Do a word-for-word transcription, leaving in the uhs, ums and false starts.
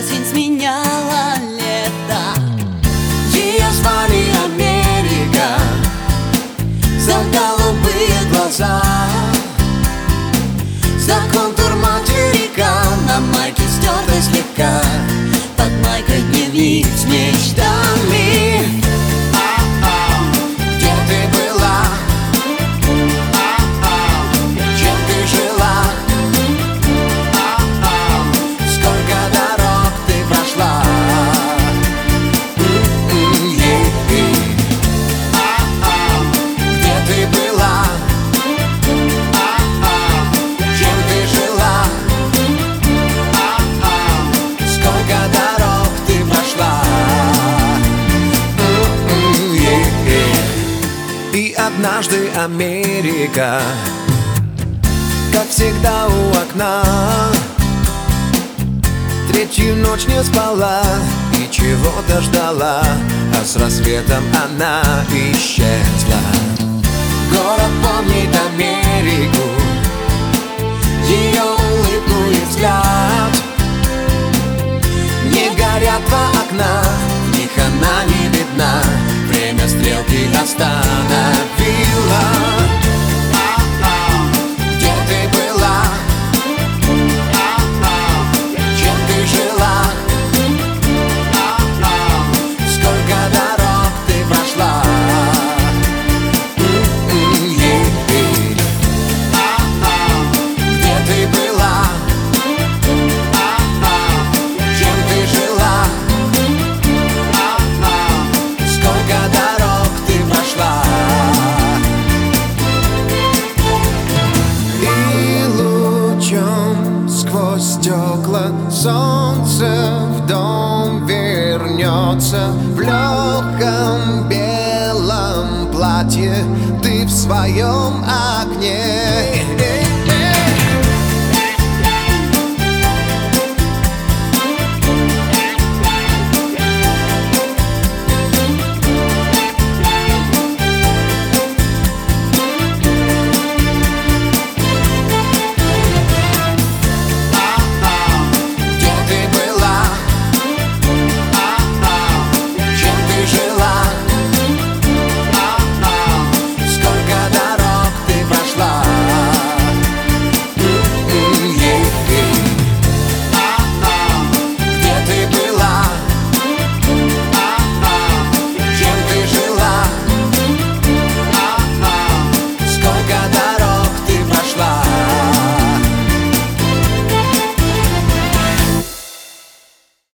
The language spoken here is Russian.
осень сменяла лето. Ее звали Америка за голубые глаза, за контур материка, на майке стертой слегка, под майкой дневник с мечтами. Где ты была? Чем ты жила? Сколько дорог ты прошла? Где ты была? Чем ты жила? Сколько дорог ты прошла? И однажды Америка, как всегда у окна, третью ночь не спала и чего-то ждала, а с рассветом она исчезла. Город помнит Америку, ее улыбку и взгляд. Не горят два окна, в них она не видна, время стрелки остановила. Где ты была? Чем ты жила? Сколько дорог ты прошла? Где ты была? Чем ты жила? Сколько дорог ты прошла? И лучом сквозь стекла солнце в дом вернется. В легком белом платье ты в своем окне.